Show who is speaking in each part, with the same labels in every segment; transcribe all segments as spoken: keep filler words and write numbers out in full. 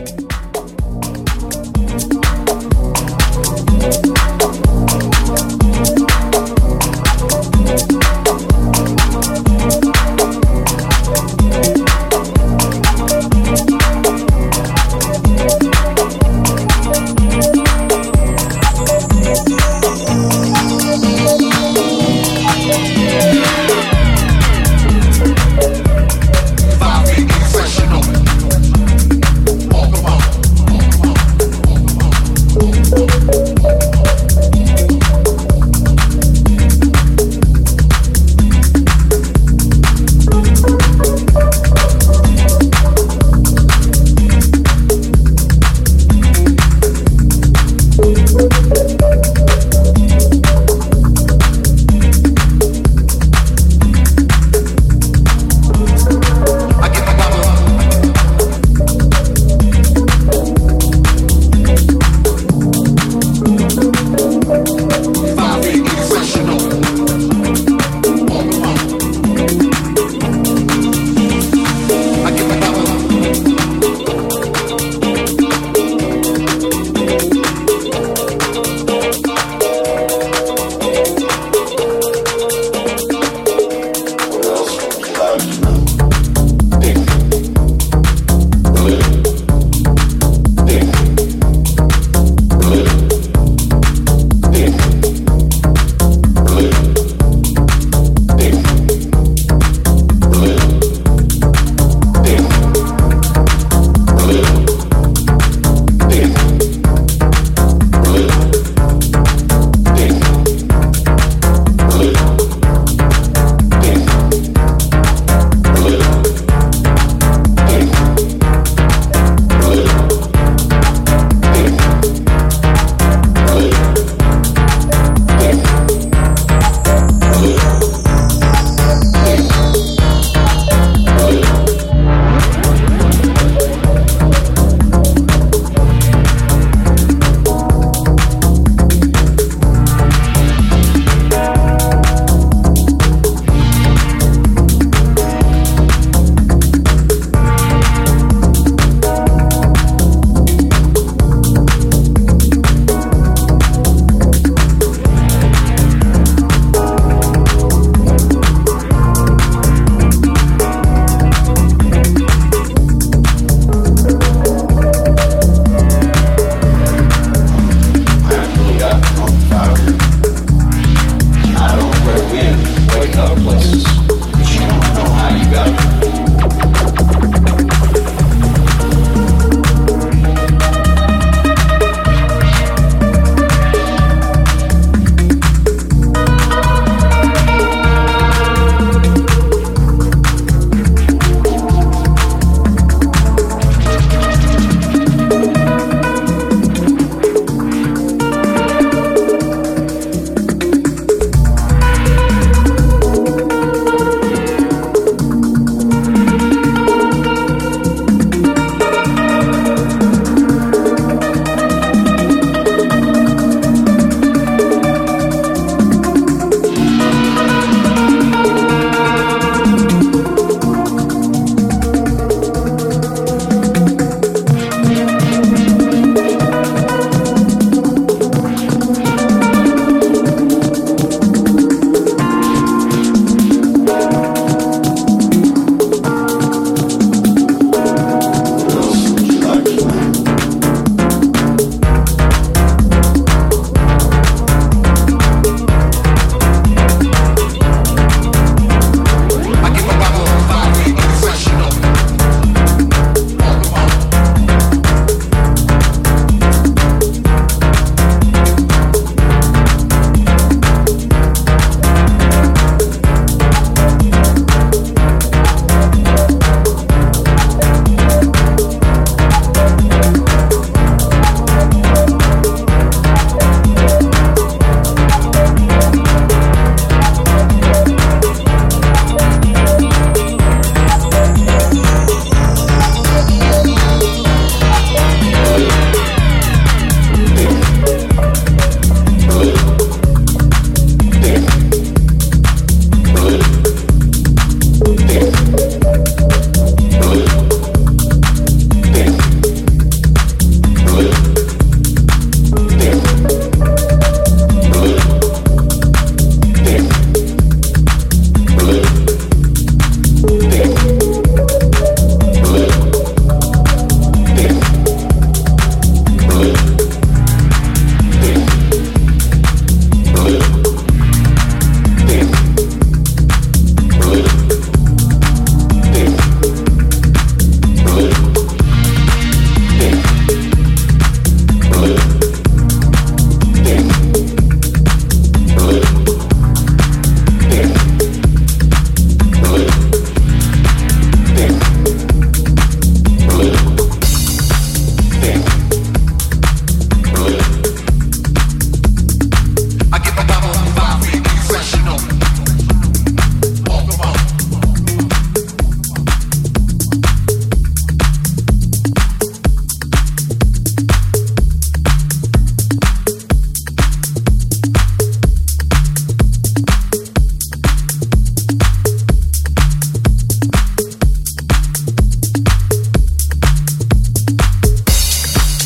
Speaker 1: Walk 'em up.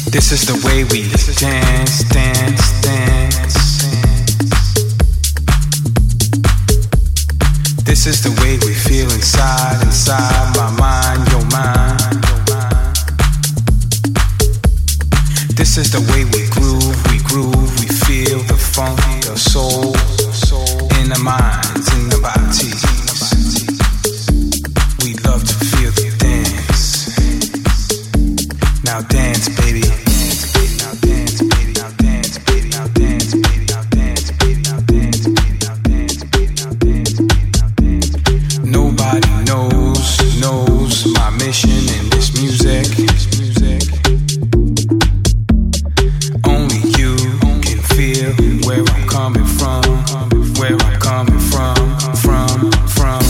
Speaker 1: This is the way we dance, dance, dance. This is the way we feel inside, inside my mind, your mind. This is the way we groove, we groove, we feel the funk, the soul, in the minds, in the bodies. We love to feel the dance. Now dance, baby. Now dance, baby. Now dance, baby. Now dance, baby. Now dance, baby. Now dance, baby. Now dance, baby. Now dance, baby. Now dance, baby. Nobody knows, knows my mission in this music. Only you can feel where I'm coming from, where I'm coming from, from, from.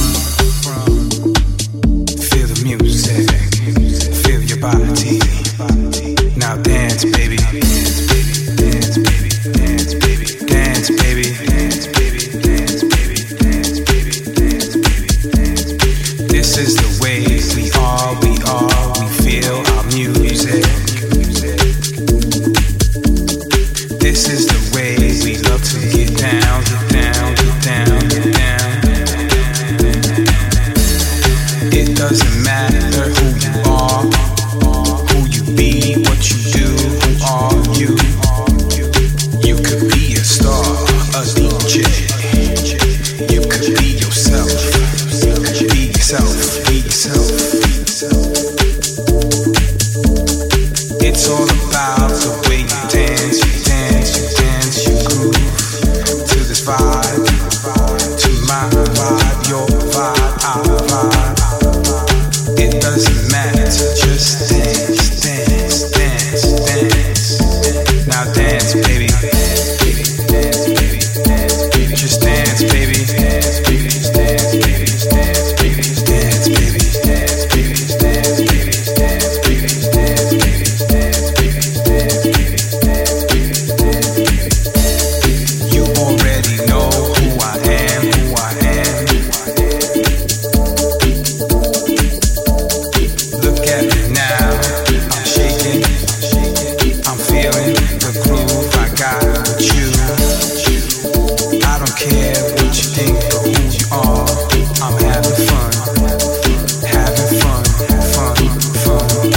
Speaker 1: Feel the music, feel your body. Now dance, baby. Dance, baby. Dance, baby. Dance, baby. Dance, baby. Dance, baby. Dance, baby. Dance, baby. Dance, baby. This is the way we are, we are, we feel our music. This is the way we love to get down, get down, get down, get down. It doesn't matter who you are, who you be, what you do, who are you? You could be a star, a D J. You could be yourself. Be yourself, be yourself. It's all about the way you dance, you dance, you dance, you groove to this vibe, to my vibe, your vibe, our vibe. It doesn't matter, just dance, dance, dance, dance. Now dance, baby. Dance, baby. Dance, baby. Just dance, baby. Dance, baby. Just dance, baby. Just dance, baby. Just dance, baby. Dance, baby. Just dance, baby. Dance, baby. Just dance, baby. Dance, baby. Dance, baby. Dance, baby. Dance, baby. You already know who I am, who I am. Look at me now, I'm shaking, I'm feeling the groove I got with you. I don't care what you think or who you are, I'm having fun, having fun, fun, fun.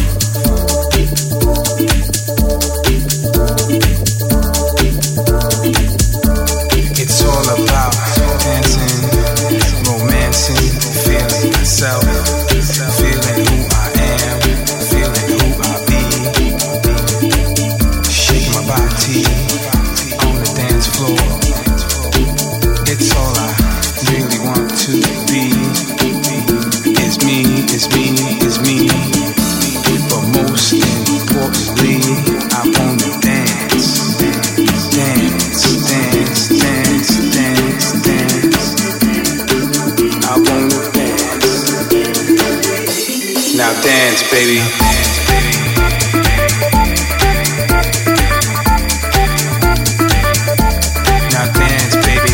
Speaker 1: It's all about dancing, romancing, feeling myself, feeling who I am, feeling who I be. Shake my body on the dance floor. It's all I really want to be. It's me, it's me, it's me. But most importantly, I wanna dance, dance, dance, dance, dance, dance. I wanna dance. Now dance, baby. Now dance, baby.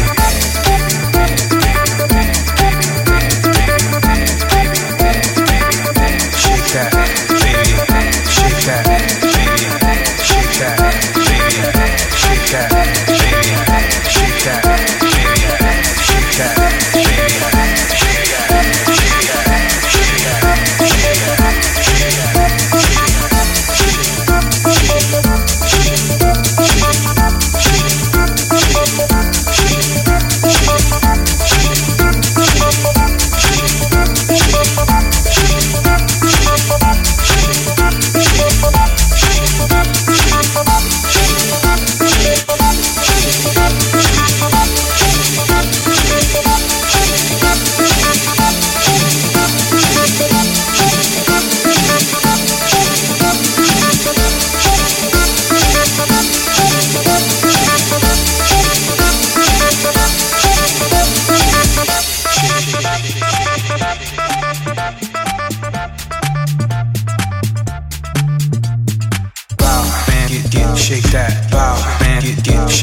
Speaker 1: Shake that, baby. Shake that, baby. Shake that, baby. Shake that, baby. Shake that, baby. Shake that, baby. Shake that, shake that, shake that, shake that,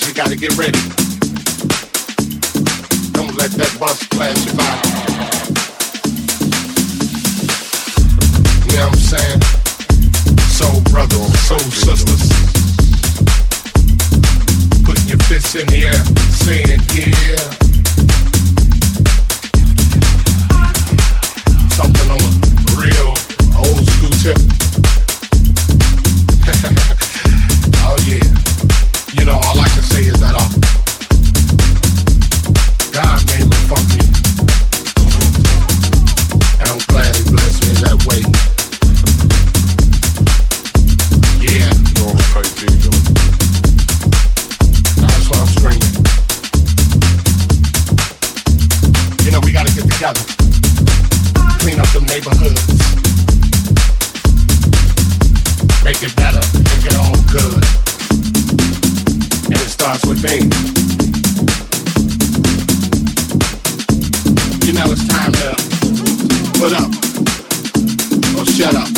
Speaker 2: cause you gotta get ready. Don't let that bus flash you by. You know what I'm saying? Soul brothers, soul sisters. Putting your fists in the air, saying yeah. Something on a real old school tip. Oh yeah. You know, all I can say is that uh, God made me funky. And I'm glad he blessed me that way. Yeah. That's why I'm screaming. You know, we gotta get together. Clean up the neighborhoods. Make it better, make it all good. And it starts with me. You know it's time to put up or shut up.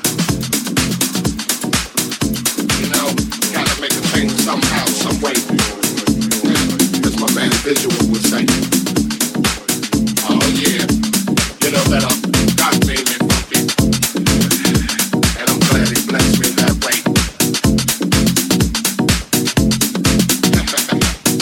Speaker 2: You know, gotta make a change somehow, some way. As my man Visual would say. Oh yeah, you know that I'm God made me funky. And I'm glad he blessed me that way.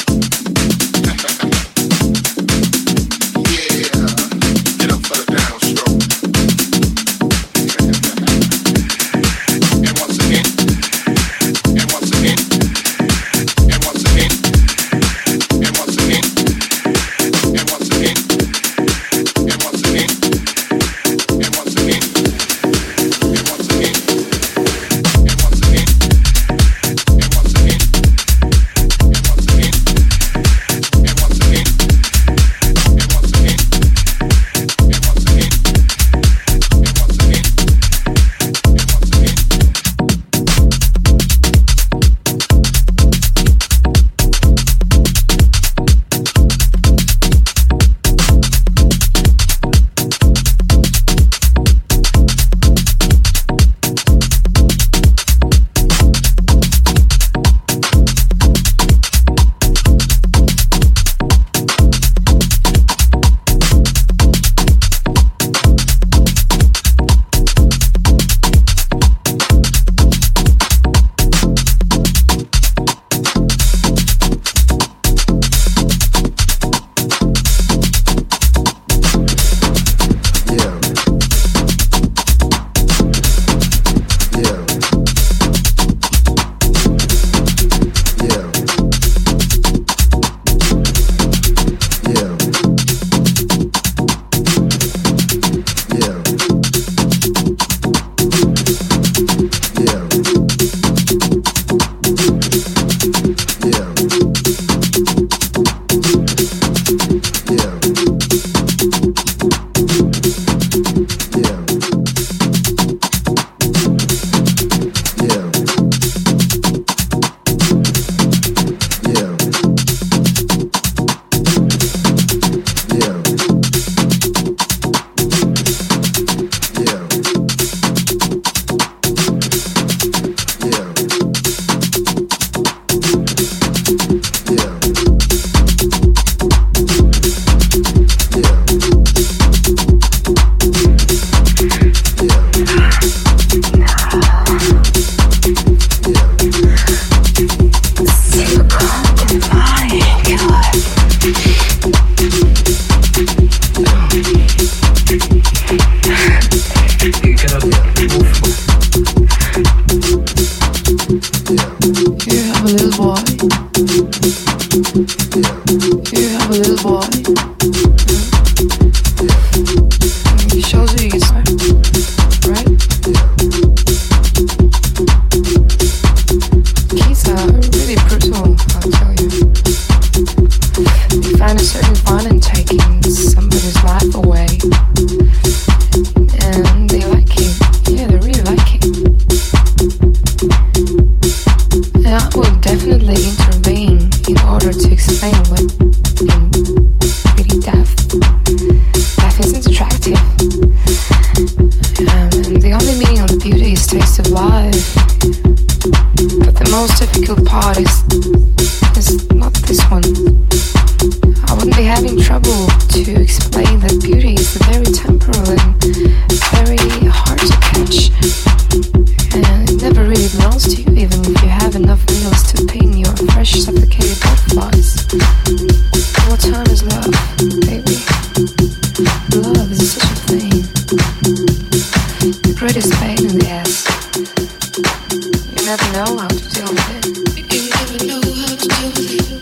Speaker 3: alive. But the most difficult part is, is not this one. I wouldn't be having trouble to explain that beauty is very temporal and very hard to catch. And it never really belongs to you, even if you have enough needles to pin your fresh, suffocated butterflies. What time is love, baby? Love is such a thing. The greatest pain in the ass. You never know how to deal with it. You never know how to deal with it.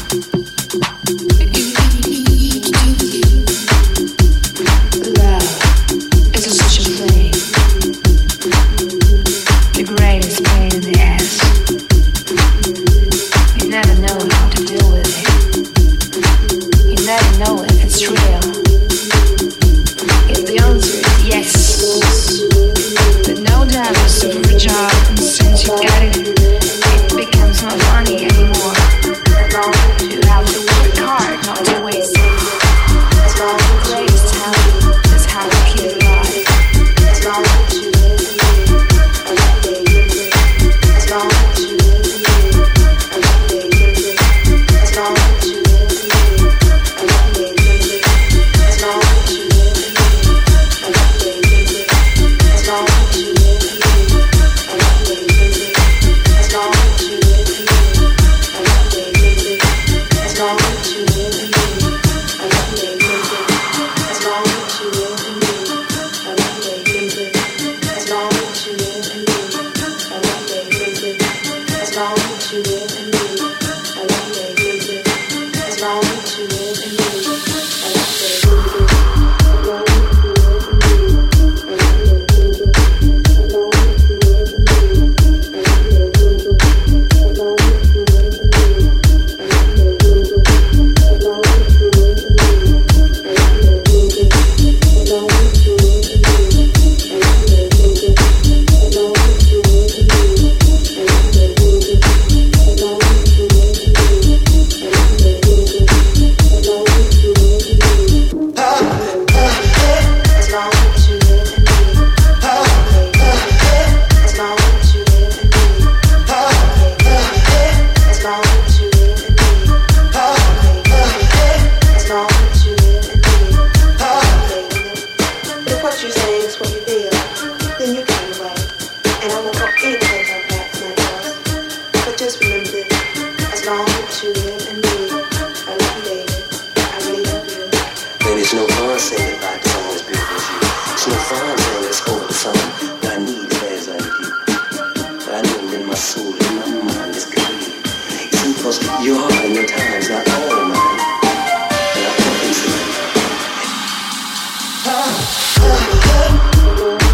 Speaker 3: You never know how to deal with it. Love is such a thing. The greatest pain in the ass. You never know how to deal with it. You never know if it's real. If the answer is yes, then no doubt it's super fragile, and since you got it, it becomes not funny anymore. You have to work hard not to waste it. The greatest talent is how to keep it alive. As long as you live in me, I love it. As long as you live in me, I love it. As long as you live in me, I love it. As long as you live in me, I love it. As long as you live in me, I love it. As long as you live in me, I love it. As long as you live in me, I love it. As long as you live in me, I love it. As long as you live in me, I love it. As long as you live in me, I love it. As long as you live in me, I love it.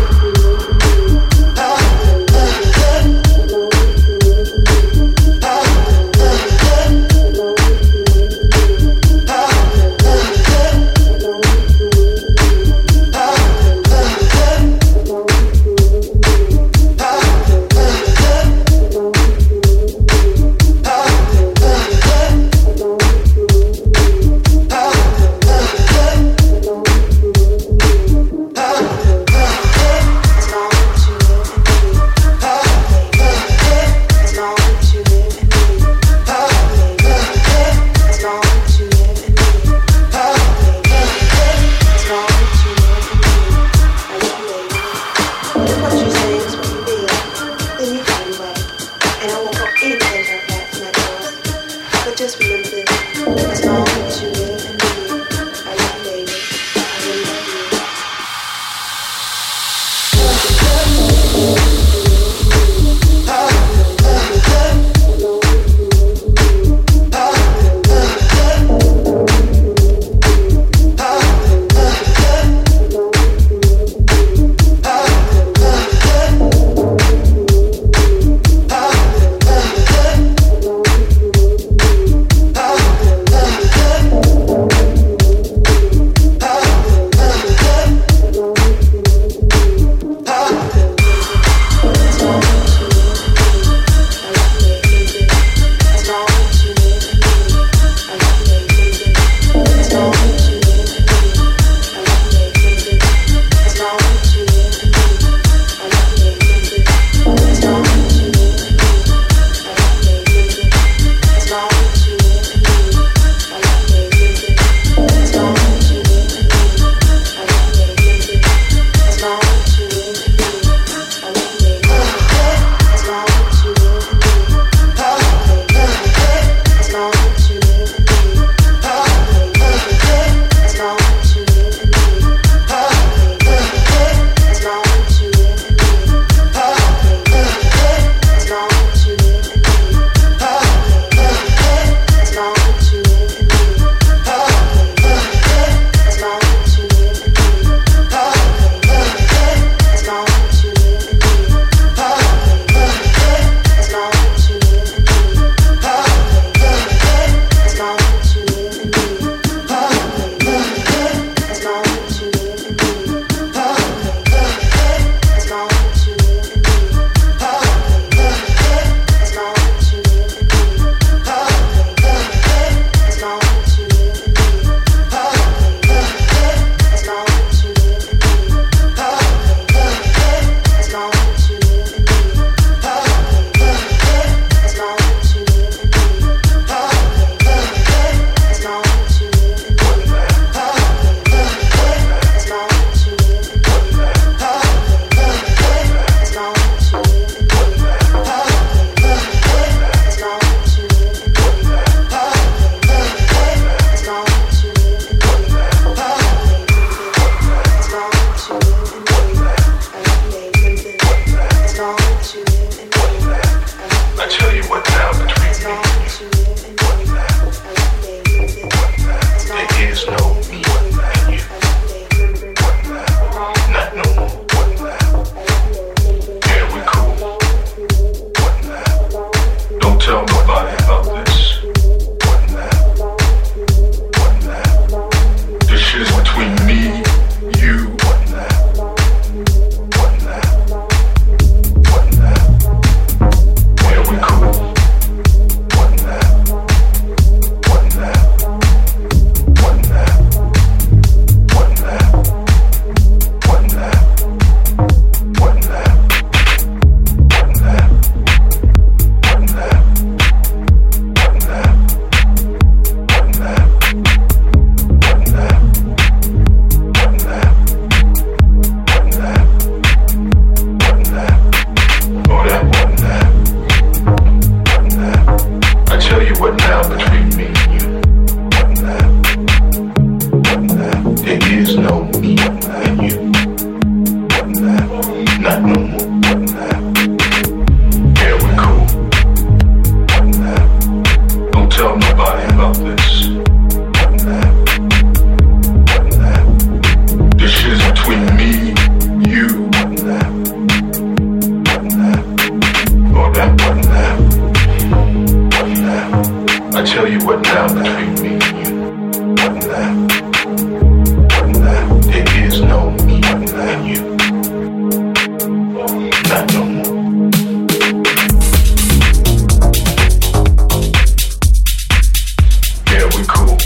Speaker 4: Ah
Speaker 2: what now between me and you? What now? What now? There is no me and you. Not no more. Yeah, we cool.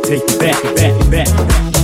Speaker 4: take it back, back, back.